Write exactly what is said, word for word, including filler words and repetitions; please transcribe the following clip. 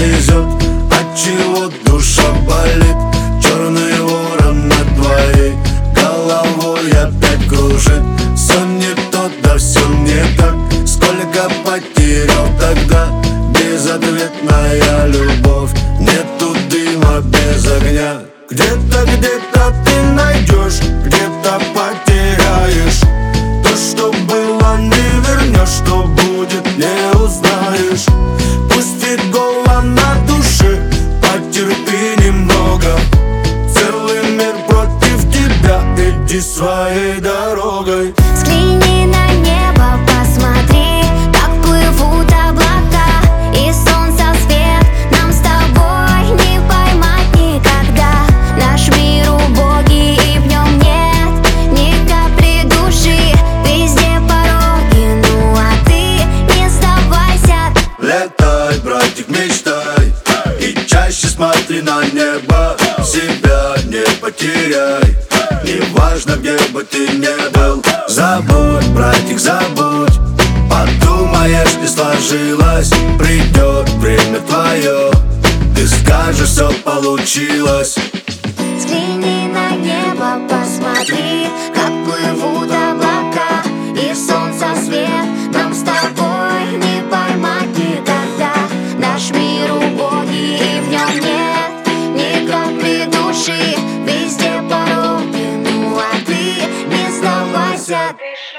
везет, отчего душа болит. Черный ворон над твоей головой опять кружит. Сон не тот, да все не так. Сколько потерял тогда, безответная любовь. Нету дыма без огня. Где-то, где-то ты найдешь, где-то потеряешь. То, что было, не вернешь, что будет, не узнаешь. Пусть и голо на душе, потерпи немного. Целый мир против тебя, иди своей дорогой. Взгляни на небо, посмотри, как плывут облака, и солнца свет нам с тобой не поймать никогда. Наш мир убогий, и в нем нет ни капли души. Везде пороги, ну а ты не сдавайся. Летай, братик, мечтай, и чаще смотри на небо. Себя не потеряй, неважно, где бы ты ни был. Забудь, братик, забудь. Подумаешь, не сложилось, придет время твое, ты скажешь, все получилось. Взгляни на небо, посмотри, как плывут облака, и солнца свет нам с тобой не поймать никогда. Наш мир убогий, и в нем нет ни капли души. Везде пороги, ну а ты не сдавайся.